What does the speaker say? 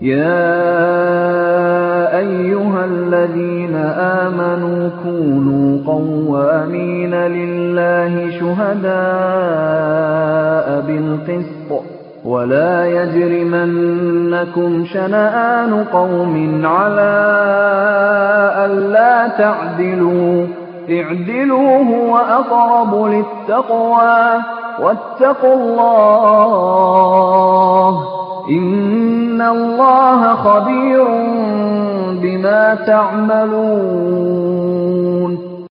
يَا أَيُّهَا الَّذِينَ آمَنُوا كُونُوا قَوَّامِينَ لِلَّهِ شُهَدَاءَ بِالْقِسْطِ ۖ وَلَا يَجْرِمَنَّكُمْ شَنَآنُ قَوْمٍ عَلَىٰ أَلَّا تَعْدِلُوا ۚ اعْدِلُوا هُوَ أَقْرَبُ لِلتَّقْوَىٰ ۖ وَاتَّقُوا اللَّهَ ۚ إِنَّ اللَّهَ خَبِيرٌ بِمَا تَعْمَلُونَ.